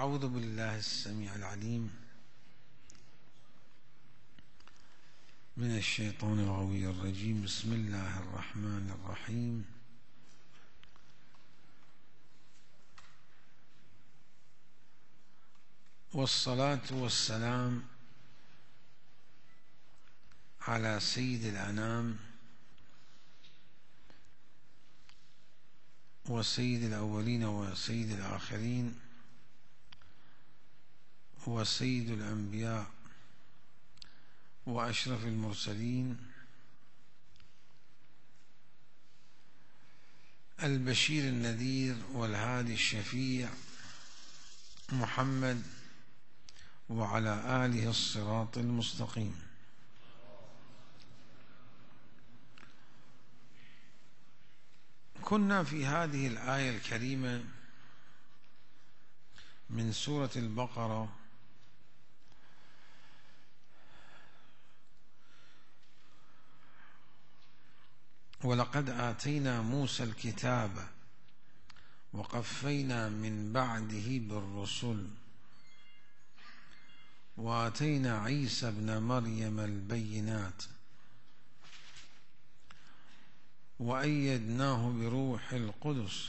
أعوذ بالله السميع العليم من الشيطان الغوي الرجيم. بسم الله الرحمن الرحيم. والصلاة والسلام على سيد الأنام وسيد الأولين وسيد الآخرين وسيد الأنبياء وأشرف المرسلين، البشير النذير والهادي الشفيع محمد وعلى آله الصراط المستقيم. كنا في هذه الآية الكريمة من سورة البقرة ولقد آتينا موسى الكتاب وقفينا من بعده بالرسل وآتينا عيسى ابن مريم البينات وأيدناه بروح القدس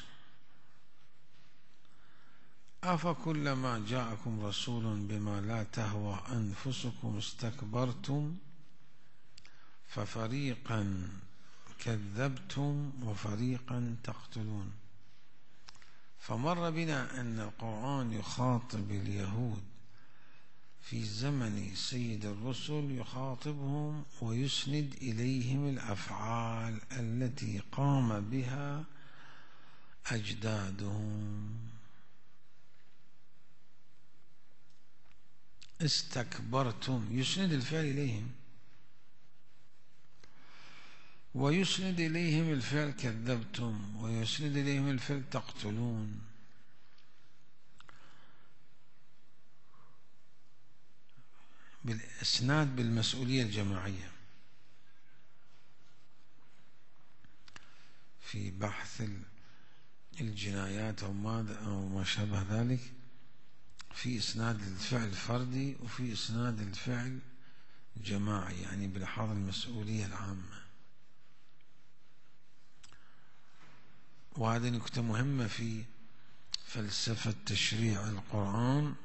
أفكلما جاءكم رسول بما لا تهوى أنفسكم استكبرتم ففريقا كذبتم وفريقا تقتلون. فمر بنا أن القرآن يخاطب اليهود في زمن سيد الرسل، يخاطبهم ويسند إليهم الأفعال التي قام بها أجدادهم. استكبرتم يسند الفعل إليهم، ويسند إليهم الفعل كذبتم، ويسند إليهم الفعل تقتلون. بالإسناد بالمسؤولية الجماعية في بحث الجنايات أو ما شابه ذلك، في إسناد الفعل الفردي وفي إسناد الفعل جماعي، يعني بلحاظ المسؤولية العامة. وهذه نكتة مهمة في فلسفة تشريع القرآن،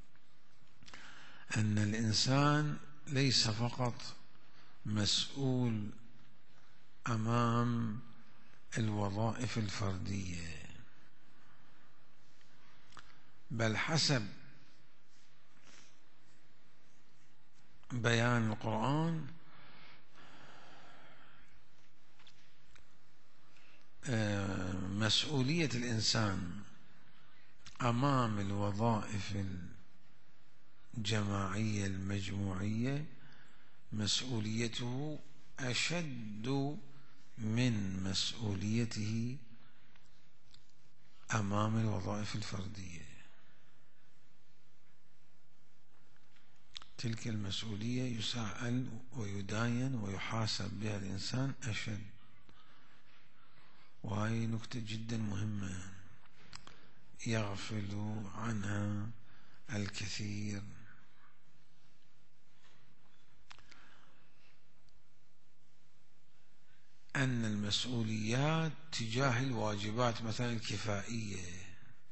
أن الإنسان ليس فقط مسؤول أمام الوظائف الفردية، بل حسب بيان القرآن مسؤولية الإنسان أمام الوظائف الجماعية المجموعية مسؤوليته أشد من مسؤوليته أمام الوظائف الفردية. تلك المسؤولية يسأل ويداين ويحاسب بها الإنسان أشد، وهي نكتة جدا مهمة يغفل عنها الكثير. أن المسؤوليات تجاه الواجبات مثلا الكفائية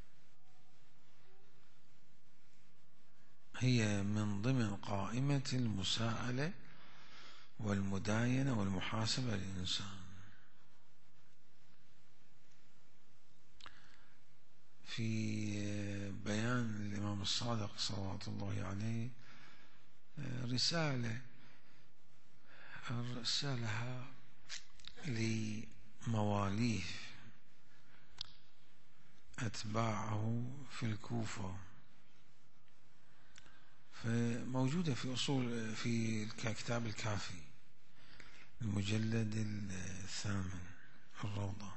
هي من ضمن قائمة المساءلة والمداينة والمحاسبة للإنسان. في بيان الإمام الصادق صلوات الله عليه رسالة أرسلها لمواليه أتباعه في الكوفة، فموجودة في كتاب الكافي المجلد 8 الروضة،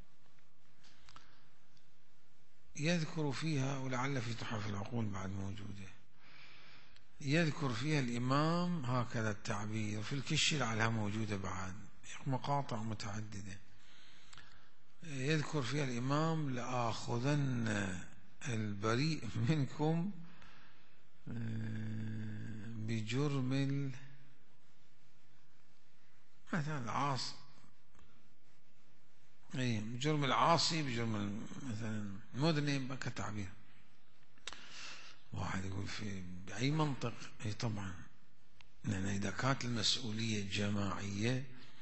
يذكر فيها، ولعل في تحف العقول بعد موجودة، يذكر فيها الإمام هكذا التعبير، في الكشي لعلها موجودة بعد مقاطع متعددة، يذكر فيها الإمام لآخذن البريء منكم بجرم مثلا العاصي، اي بجرم العاصي، بجرم مثلا المذنب كتعبير. واحد يقول في بأي منطق؟ اي طبعا، لأن إذا كانت المسؤولية جماعية،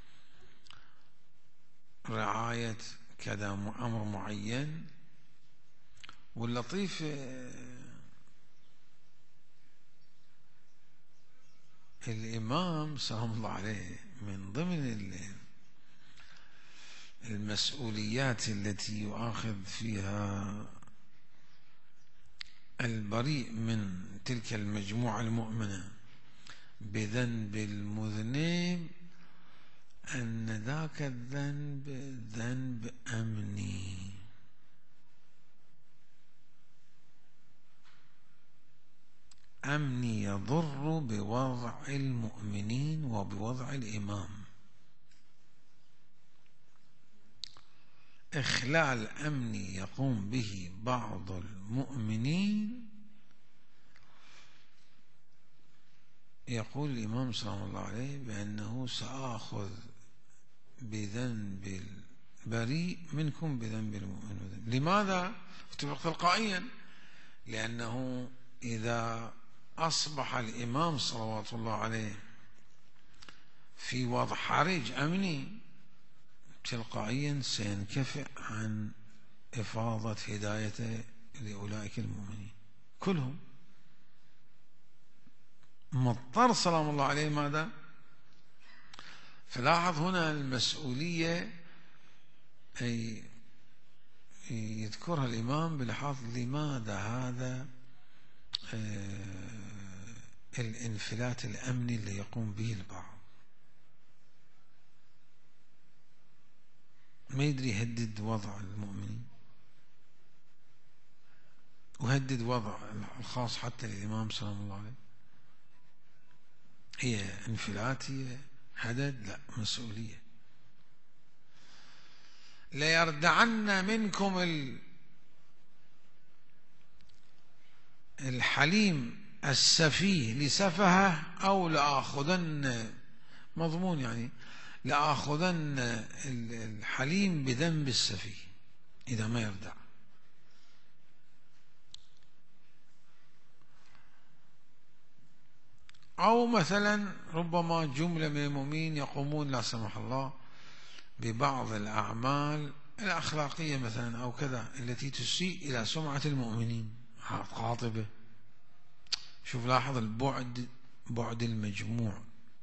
رعاية كذا أمر معين. واللطيف الإمام سلام الله عليه من ضمن المسؤوليات التي يؤاخذ فيها البريء من تلك المجموعة المؤمنة بذنب المذنب أن ذاك الذنب ذنب أمني، أمني يضر بوضع المؤمنين وبوضع الإمام. إخلال أمني يقوم به بعض المؤمنين، يقول الإمام صلى الله عليه بأنه سآخذ بذنب البريء منكم بذنب المؤمن. لماذا؟ تلقائيا، لأنه إذا أصبح الإمام صلوات الله عليه في وضع حرج أمني، تلقائيا سينكفئ عن إفاضة هدايته لأولئك المؤمنين كلهم. مضطر سلام الله عليه ماذا؟ فلاحظ هنا المسؤولية أي يذكرها الإمام بلحاظ لماذا هذا الانفلات الأمني اللي يقوم به البعض، ما يدري يهدد وضع المؤمنين ويهدد وضع الخاص حتى للإمام سلام الله عليه. هي انفلات، هي هدد؟ لا، مسؤولية. ليردعن منكم الحليم السفيه لسفهه، أو لآخذن، مضمون يعني لآخذن الحليم بذنب السفيه إذا ما يردع. أو مثلا ربما جملة من المؤمنين يقومون لا سمح الله ببعض الأعمال الأخلاقية مثلا أو كذا التي تسيء إلى سمعة المؤمنين، قاطبة. شوف لاحظ البعد، بعد المجموع،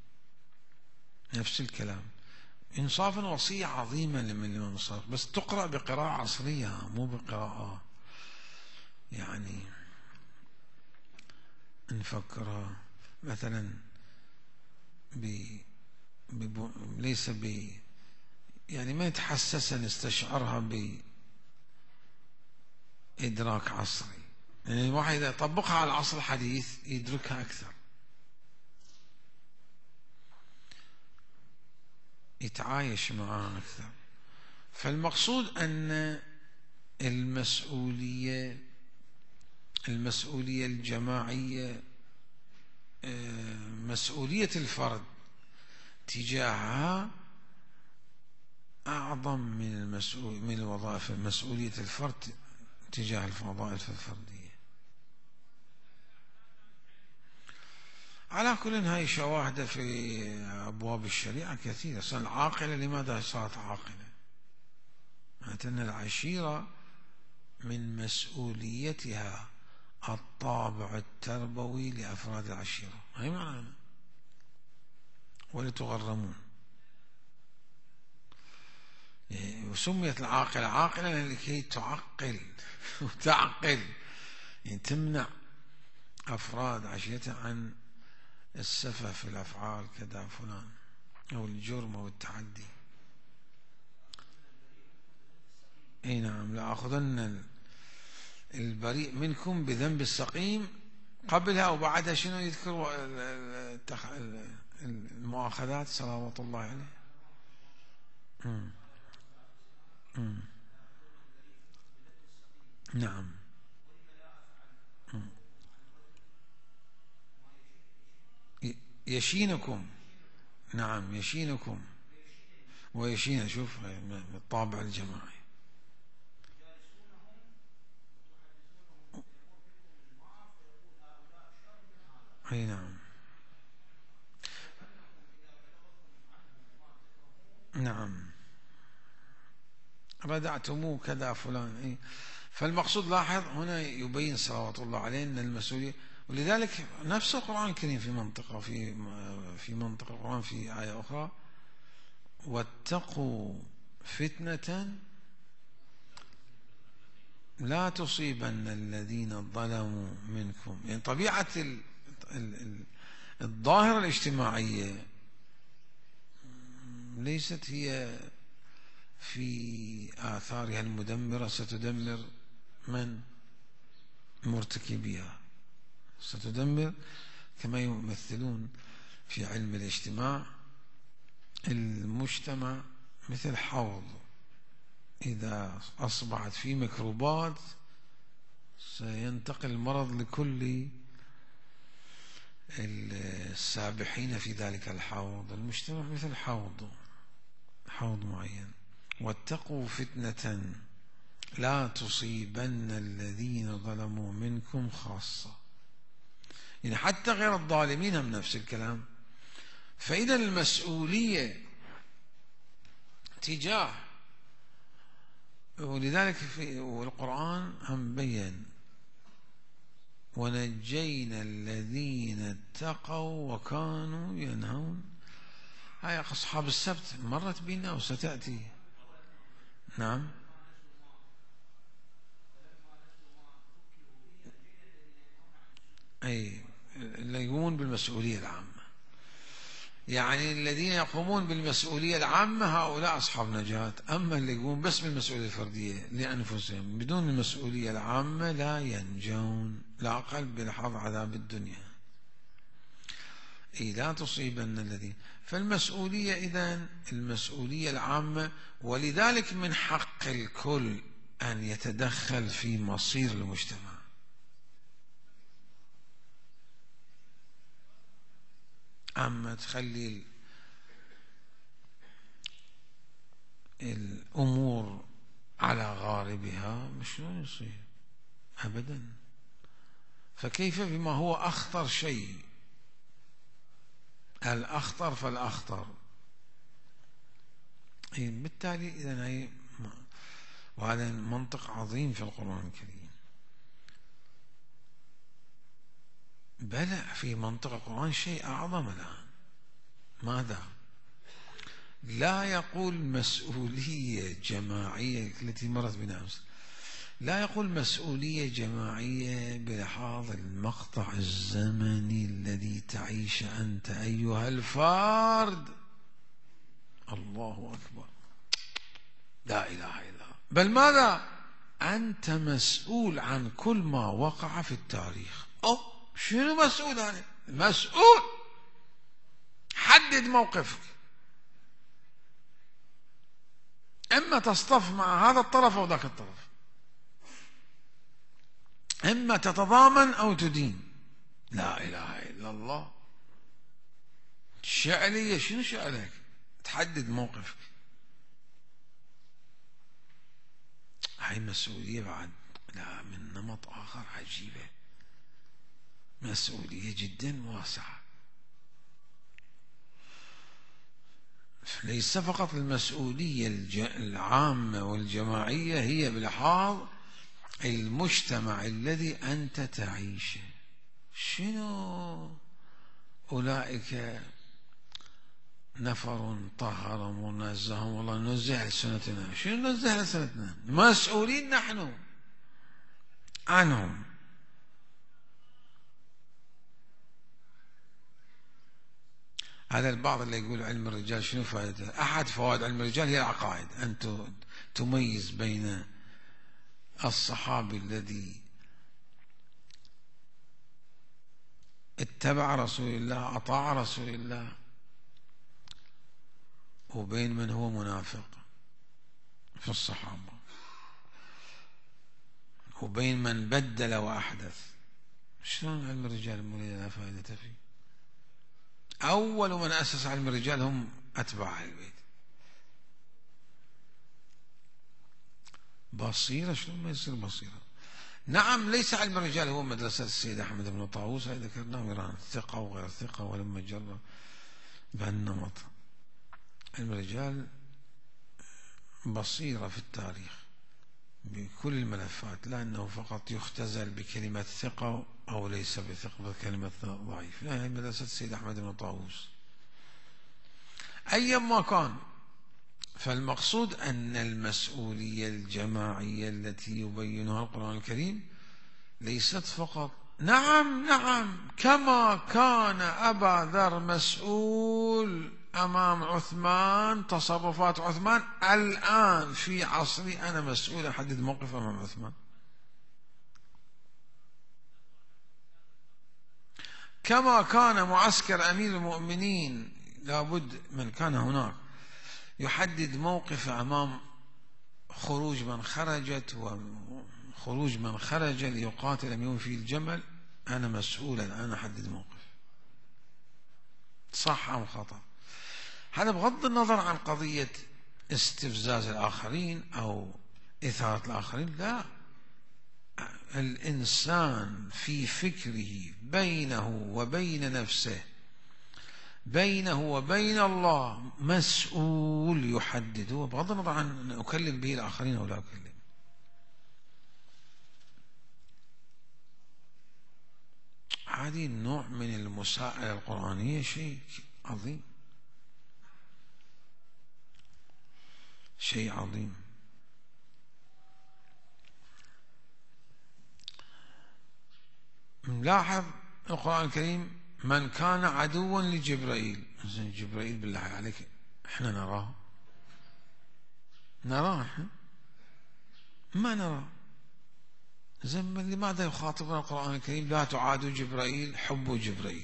نفس الكلام. إنصافا وصية عظيمة من الإمام الصادق، بس تقرأ بقراءة عصرية، مو بقراءة يعني نفكرها مثلا ليس يعني ما يتحسس نستشعرها بإدراك عصري. يعني الواحد إذا يطبقها على العصر الحديث يدركها أكثر، يتعايش معها أكثر. فالمقصود أن المسؤولية الجماعية، مسؤولية الفرد تجاهها أعظم من الوظائف، مسؤولية الفرد تجاه الوظائف الفردية. على كل هاي شواهد في أبواب الشريعة كثيرة. العاقلة لماذا صارت عاقلة؟ معناته أن العشيرة من مسؤوليتها الطابع التربوي لأفراد العشيرة، هاي معناها. ولتغرمون، وسميت العاقلة عاقلة لكي تعقل وتعقل، يعني تمنع أفراد عشيرتها عن السفه في الأفعال كذا فلان، أو الجرم أو التعدي. اي نعم، لآخذن البريء منكم بذنب السقيم. قبلها وبعدها شنو يذكر؟ المؤاخذات صلوات الله عليه. نعم. يشينكم. نعم يشينكم ويشين، شوف الطابع الجماعي. اي نعم. نعم ردعتموه كذا فلان. اي فالمقصود لاحظ هنا يبين صلوات الله عليه ان المسؤولية، ولذلك نفس القرآن الكريم في منطقة في منطقة القرآن في آية أخرى: واتقوا فتنة لا تصيبن الذين ظلموا منكم. يعني طبيعة الظاهرة الاجتماعية ليست هي في آثارها المدمرة ستدمر من؟ مرتكبيها. ستدمر كما يمثلون في علم الاجتماع المجتمع مثل حوض، إذا أصبحت فيه ميكروبات سينتقل المرض لكل السابحين في ذلك الحوض. المجتمع مثل حوض معين. واتقوا فتنة لا تصيبن الذين ظلموا منكم خاصة. يعني حتى غير الظالمين هم نفس الكلام. فإذا المسؤولية تجاه، ولذلك في القرآن هم بين: ونجينا الذين اتقوا وكانوا ينهون. هاي أصحاب السبت مرت بنا وستأتي. نعم. أي اللي يقومون بالمسؤولية العامة، يعني الذين يقومون بالمسؤولية العامة هؤلاء أصحاب نجاة. أما اللي يقومون بس بالمسؤولية الفردية لأنفسهم بدون المسؤولية العامة لا ينجون، لا أقل بلحظ عذاب الدنيا. لا تصيبن الذين. فالمسؤولية إذن المسؤولية العامة، ولذلك من حق الكل أن يتدخل في مصير المجتمع. أما تخلي الأمور على غاربها شلون يصير؟ أبدا. فكيف بما هو أخطر شيء؟ الأخطر فالأخطر. بالتالي إذن وهذا منطق عظيم في القرآن الكريم. بلى في منطق القرآن شيء أعظم الآن. ماذا؟ لا يقول مسؤولية جماعية التي مرت بنا أمس، لا يقول مسؤولية جماعية بلحاظ المقطع الزمني الذي تعيش أنت أيها الفرد. الله أكبر، لا إله إلا الله. بل ماذا؟ أنت مسؤول عن كل ما وقع في التاريخ. شنو مسؤول أنا؟ مسؤول. حدد موقفك، إما تصطف مع هذا الطرف أو ذاك الطرف، إما تتضامن أو تدين. لا إله إلا الله. شعلية شنو شعلك؟ تحدد موقفك. هاي مسؤولية بعد لا من نمط آخر عجيبة، مسؤولية جدا واسعة. ليس فقط المسؤولية العامة والجماعية هي بلحاظ المجتمع الذي أنت تعيشه. شنو أولئك نفر طهر منزه، والله ننزه ألسنتنا. شنو ننزه ألسنتنا؟ مسؤولين نحن عنهم. هذا البعض اللي يقول علم الرجال شنو فائدته؟ أحد فوائد علم الرجال هي العقائد، أن تميز بين الصحابي الذي اتبع رسول الله أطاع رسول الله وبين من هو منافق في الصحابة، وبين من بدل وأحدث. شلون علم الرجال لا فائدة فيه؟ أول من أسس علم الرجال هم أتباع أهل البيت. بصيرة؟ شلون ما يصير بصيرة؟ نعم، ليس علم الرجال هو مدرسة السيد أحمد بن طاووس، هذا ذكرناه مرارا، ثقة وغير ثقة، ولما جرى بهالنمط. علم الرجال بصيرة في التاريخ بكل الملفات، لا أنه فقط يختزل بكلمة ثقة أو ليس بثقة بكلمة ضعيف، لا، هي مدرسة السيد أحمد بن طاووس. أيا ما كان، فالمقصود أن المسؤولية الجماعية التي يبينها القرآن الكريم ليست فقط، نعم كما كان أبا ذر مسؤول أمام عثمان تصرفات عثمان، الآن في عصري أنا مسؤول أحدد موقف أمام عثمان. كما كان معسكر أمير المؤمنين لابد من كان هناك يحدد موقف أمام خروج من خرجت وخروج من خرج ليقاتل أمير في الجمل، أنا مسؤول الآن أحدد موقف، صح أم خطأ. هذا بغض النظر عن قضية استفزاز الآخرين أو إثارة الآخرين، لا، الإنسان في فكره بينه وبين نفسه، بينه وبين الله مسؤول يحدد، هو بغض النظر عن أن أكلم به الآخرين أو لا أكلم. هذه النوع من المساءلة القرآنية شيء عظيم، شيء عظيم. نلاحظ القرآن الكريم من كان عدوا لجبرائيل، جبرائيل بالله عليك احنا نراه احنا ما نراه، زين لماذا يخاطبنا القرآن الكريم لا تعادوا جبرائيل حبوا جبرائيل؟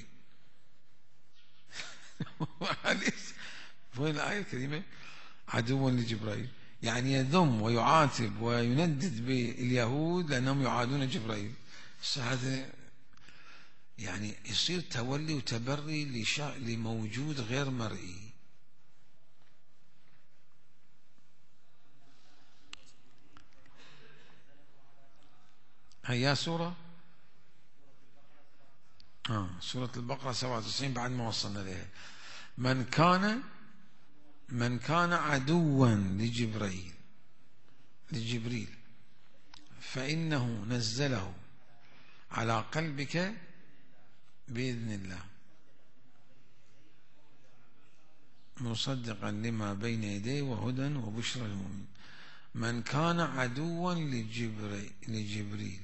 وين الآية الكريمة عدوا لجبرائيل؟ يعني يذم ويعاتب ويندد باليهود لأنهم يعادون جبرائيل. هذا يعني يصير تولي وتبري لموجود غير مرئي. هيا سورة سورة البقرة 97 بعد ما وصلنا لها. من كان عدوا لجبريل فإنه نزله على قلبك بإذن الله مصدقا لما بين يديه وهدى وبشرى للمؤمنين. من كان عدوا لجبريل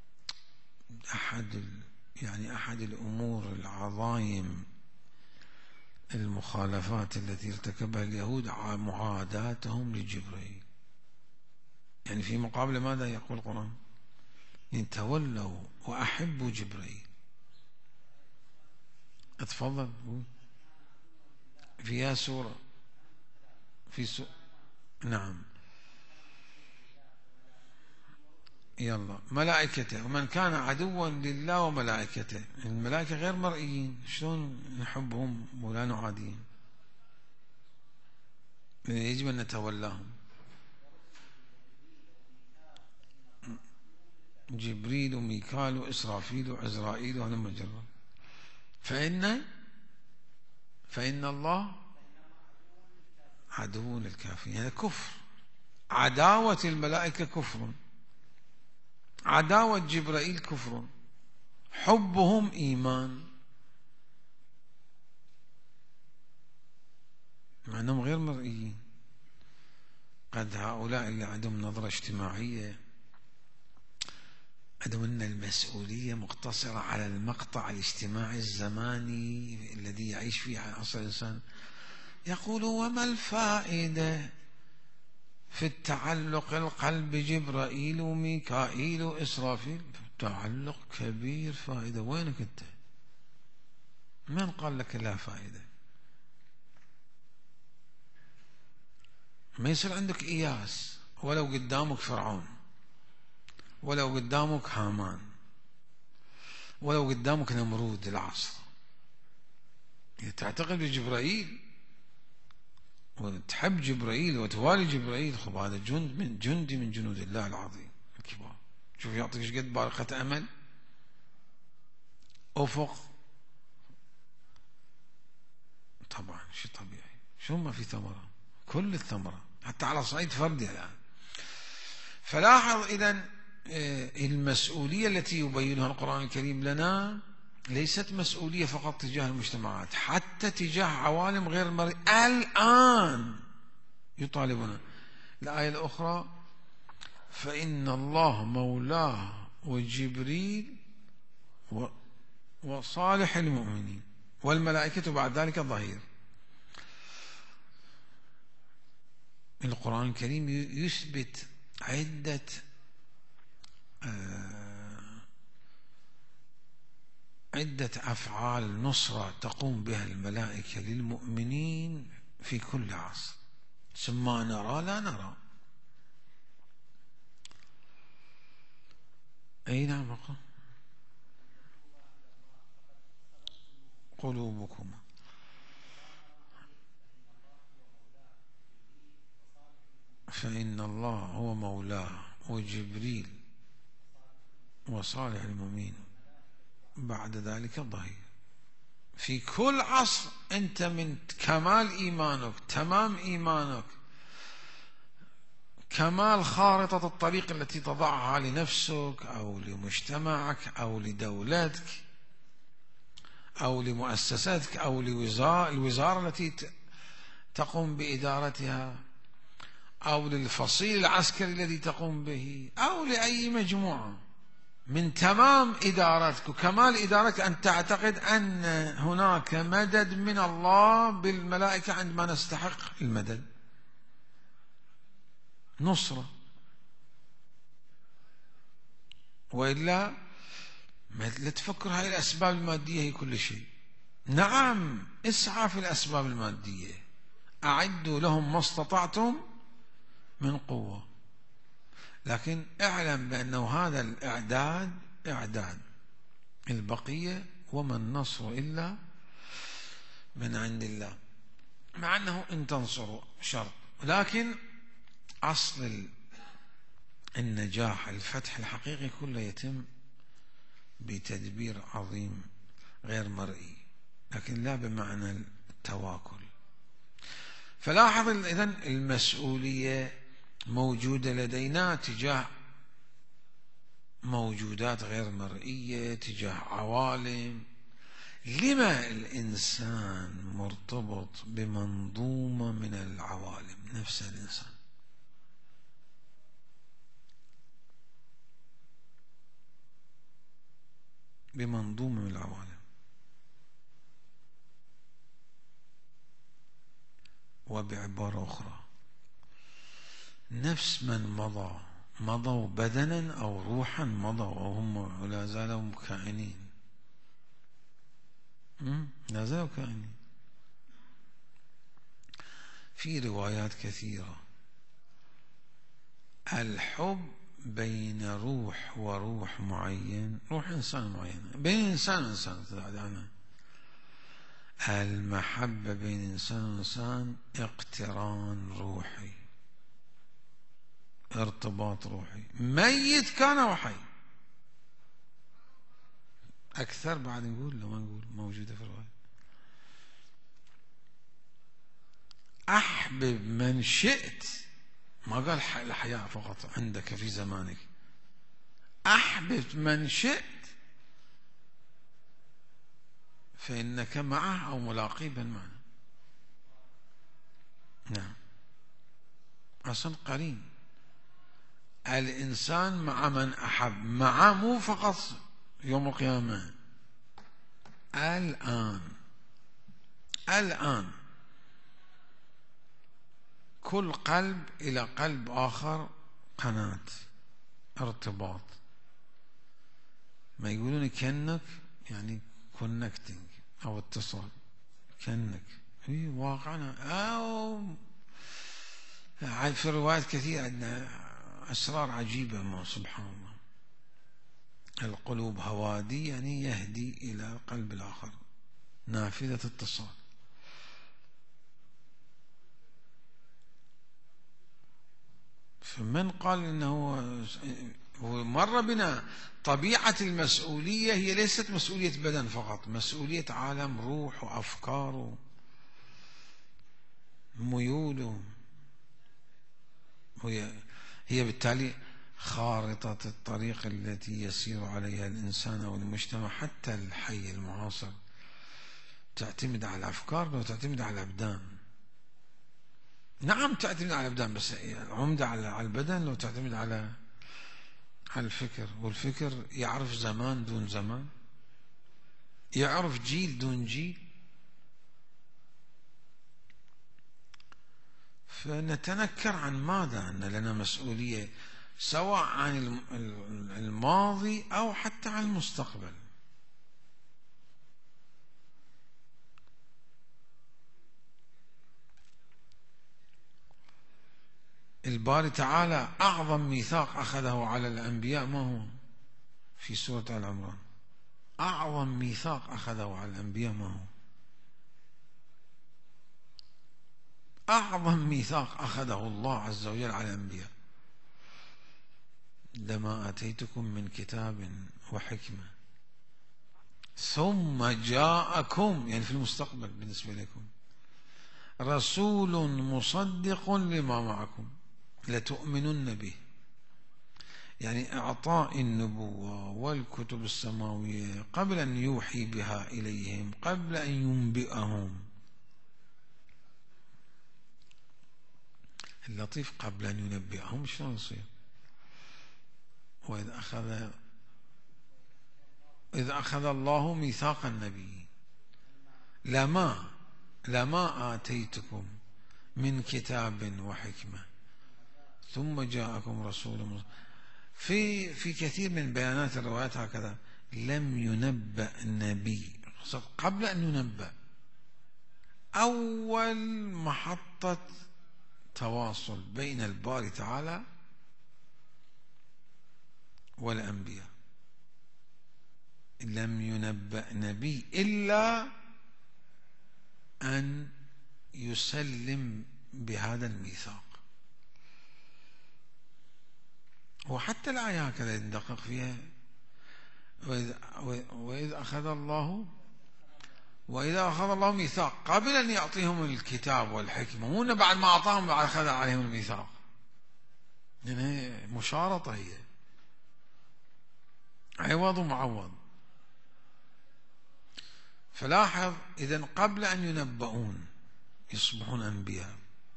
أحد الأمور العظائم المخالفات التي ارتكبها اليهود معاداتهم لجبريل. يعني في مقابل ماذا يقول القرآن؟ إن تولوا وأحبوا جبريل. اتفضل فيها سورة نعم يلا ملائكته. ومن كان عدوا لله وملائكته، الملائكة غير مرئيين، شلون نحبهم ولا نعاديهم؟ يجب أن نتولاهم. جبريل وميكال وإسرافيل وعزرائيل وهلم جرا. فإن الله عدو للكافرين. هذا كفر. عداوة الملائكة كفر، عداوة جبرائيل كفر، حبهم إيمان، مع أنهم غير مرئيين. قد هؤلاء اللي عندهم نظرة اجتماعية، عندهم أن المسؤولية مقتصرة على المقطع الاجتماعي الزماني الذي يعيش فيه عصر الإنسان، يقولوا وما الفائدة في التعلق القلب جبرائيل وميكائيل وإسرافيل؟ تعلق كبير، فائدة. وينك أنت؟ من قال لك لا فائدة؟ ما يصير عندك إياس ولو قدامك فرعون، ولو قدامك هامان، ولو قدامك نمرود العصر، تعتقد بجبرائيل وتحب جبرائيل وتوالي جبرائيل، خب هذا جندي من جنود الله العظيم الكبار. شوف يعطيك ايش قد بارقة امل، افق. طبعا شيء طبيعي، شو ما في ثمرة، كل الثمرة حتى على صعيد فردي الآن. فلاحظ إذن المسؤولية التي يبينها القرآن الكريم لنا ليست مسؤولية فقط تجاه المجتمعات، حتى تجاه عوالم غير المرئية الآن يطالبنا. الآية الأخرى: فإن الله مولاه وجبريل وصالح المؤمنين والملائكة بعد ذلك ظهير. القرآن الكريم يثبت عدة أفعال نصرة تقوم بها الملائكة للمؤمنين في كل عصر، ثم نرى لا نرى. أي نعم، قلوبكم. فإن الله هو مولاه وجبريل وصالح المؤمنين بعد ذلك ظهير. في كل عصر أنت من كمال إيمانك، تمام إيمانك، كمال خارطة الطريق التي تضعها لنفسك أو لمجتمعك أو لدولتك أو لمؤسساتك أو الوزارة التي تقوم بإدارتها أو للفصيل العسكري الذي تقوم به أو لأي مجموعة. من تمام إدارتك وكمال إدارتك أن تعتقد أن هناك مدد من الله بالملائكة عندما نستحق المدد، نصرة. وإلا لا تفكر هاي الأسباب المادية هي كل شيء. نعم، اسعى في الأسباب المادية، أعدوا لهم ما استطعتم من قوة، لكن اعلم بأنه هذا الإعداد إعداد، البقية وما النصر إلا من عند الله. مع أنه إن تنصروا شرط، لكن أصل النجاح الفتح الحقيقي كله يتم بتدبير عظيم غير مرئي، لكن لا بمعنى التواكل. فلاحظ إذن المسؤولية موجودة لدينا تجاه موجودات غير مرئية، تجاه عوالم. لما الإنسان مرتبط بمنظومة من العوالم؟ نفس الإنسان بمنظومة من العوالم. وبعبارة أخرى، نفس من مضوا بدنا أو روحا، مضوا أو هم لا زالوا كائنين، لا زالوا كائنين. في روايات كثيرة الحب بين روح وروح معين، روح إنسان معين، بين إنسان وإنسان تدعنا. المحبة بين إنسان وإنسان اقتران روحي، ارتباط روحي، ميت كان وحي. أكثر بعد نقول لو ما نقول موجودة في الرواية. أحبب من شئت، ما قال الحياة فقط عندك في زمانك، أحبب من شئت فإنك معه أو ملاقيه بالمعنى. نعم، أصلا قرين. الإنسان مع من أحب، مع مو فقط يوم القيامة، الآن كل قلب إلى قلب آخر قناة ارتباط. ما يقولون كأنك، يعني كونكتنج أو اتصال، كأنك في واقعنا. أو في الروايات كثيرة عندنا أسرار عجيبة، ما سبحان الله. القلوب هوادي، يعني يهدي إلى قلب الآخر. نافذة اتصال. فمن قال إنه هو مر بنا طبيعة المسؤولية هي ليست مسؤولية بدن فقط، مسؤولية عالم روح وأفكار وميول، هي بالتالي خارطة الطريق التي يسير عليها الإنسان أو المجتمع حتى الحي المعاصر تعتمد على الأفكار وتعتمد على الأبدان. نعم تعتمد على الأبدان، بس عمدة على البدن لو تعتمد على الفكر، والفكر يعرف زمان دون زمان، يعرف جيل دون جيل. فنتنكر عن ماذا؟ أن لنا مسؤولية سواء عن الماضي أو حتى عن المستقبل. الباري تعالى أعظم ميثاق أخذه على الأنبياء ما هو؟ في سورة آل عمران أعظم ميثاق أخذه على الأنبياء ما هو؟ أعظم ميثاق أخذه الله عز وجل على الأنبياء: لما آتيتكم من كتاب وحكمة ثم جاءكم، يعني في المستقبل بالنسبة لكم، رسول مصدق لما معكم لتؤمنن به. يعني إعطاء النبوة والكتب السماوية قبل أن يوحي بها إليهم، قبل أن ينبئهم. اللطيف قبل أن ينبئهم شلون يصير؟ إذ أخذ الله ميثاق النبي لما آتيتكم من كتاب وحكمة ثم جاءكم رسول في كثير من بيانات الروايات هكذا: لم ينبأ نبي، قبل أن ينبأ. أول محطة تواصل بين الباري تعالى والأنبياء. لم ينبأ نبي إلا أن يسلم بهذا الميثاق. وحتى الآية هكذا يدقق فيها: وإذا أخذ الله ميثاق، قبل أن يعطيهم الكتاب والحكمة، مو بعد ما أعطاهم بعد أخذ عليهم الميثاق. يعني مشارطة، هي عوض ومعوض. فلاحظ إذن قبل أن ينبؤون يصبحون أنبياء،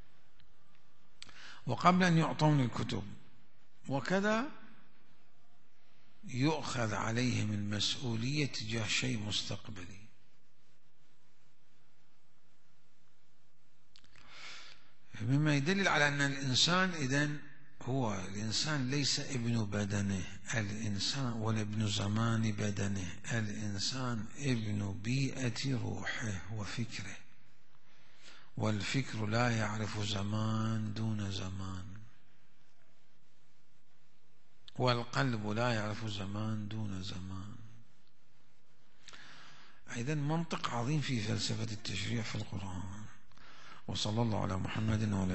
وقبل أن يعطون الكتب، وكذا يؤخذ عليهم المسؤولية تجاه شيء مستقبلي. مما يدلل على أن الإنسان الإنسان ليس ابن بدنه الإنسان ولا ابن زمان بدنه، الإنسان ابن بيئة روحه وفكره، والفكر لا يعرف زمان دون زمان، والقلب لا يعرف زمان دون زمان. إذن منطق عظيم في فلسفة التشريع في القرآن. وصلى الله على محمد وعلى